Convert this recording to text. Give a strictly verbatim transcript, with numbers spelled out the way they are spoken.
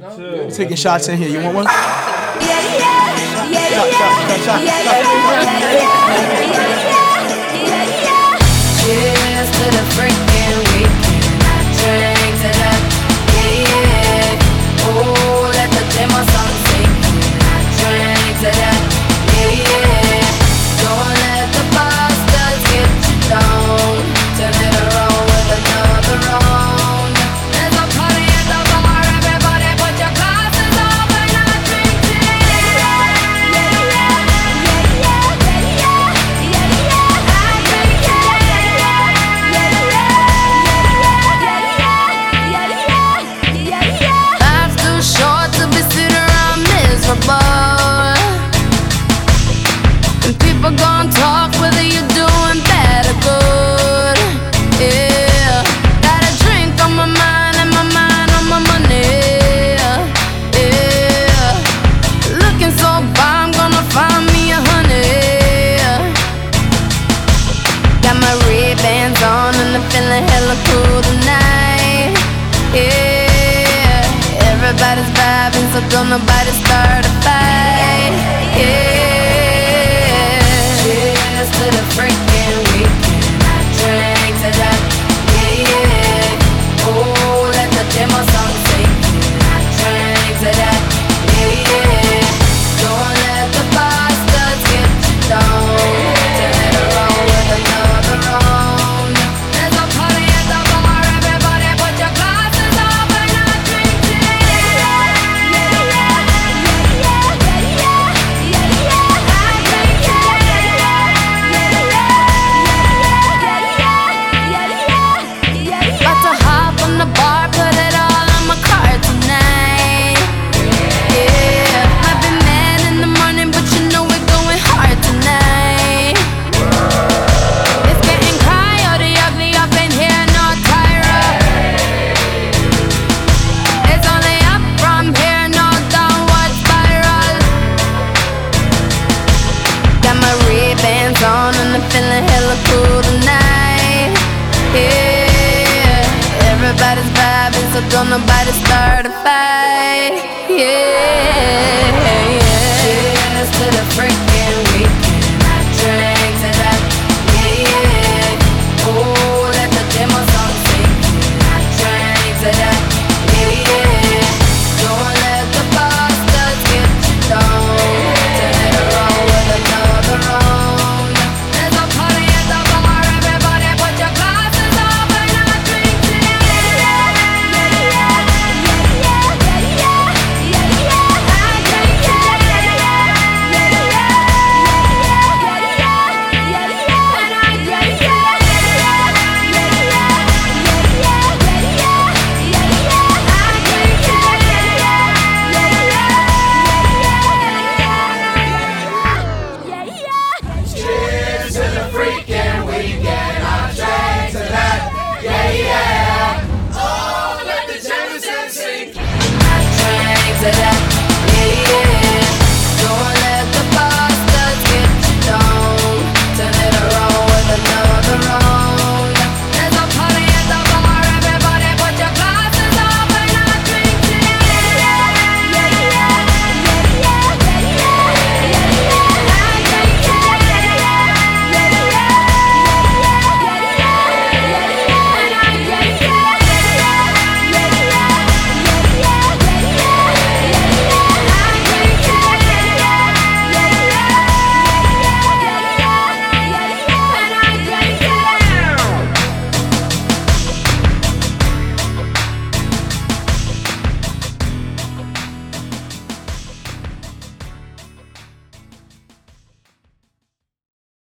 We're taking shots in here. You want one? Yeah, yeah, yeah, yeah, Shot, shot, shot, yeah, shot. yeah, yeah. Cheers to the freaking weekend. I drink to that, yeah, yeah. Oh, let the demo song sing. I drink to that, yeah, yeah. Don't let the bastards get you down. Turn it around with another round. There's a party at the bar. Everybody put your glasses up and I drink to life's too short to be sitting around miserable. And people gon' talk whether you're doing bad or good. Yeah, got a drink on my mind and my mind on my money. Yeah, looking so fine, I'm gonna find me a honey. Got my Ray-Bans on and I'm feeling hella cool tonight. Yeah, everybody's vibing, so don't nobody start a fight. Yeah, cheers to the freaking weekend. I drink to that, yeah, yeah. Oh, let the demo song sing. I drink to that, yeah, yeah. Don't let the bastards get you down. Turn it around with another round. There's a party at the bar. Everybody put your glasses up and I drink to about to hop on the bar, put it all on my card tonight. Yeah, might be mad in the morning, but you know we're going hard tonight. It's getting coyote ugly up in here, no Tyra. It's only up from here, no downward spiral. Got my Ray-Bans on and I'm feeling hella cool tonight. Yeah, everybody's vibing, so don't nobody start a fight. Yeah, yeah. Cheers to the freak.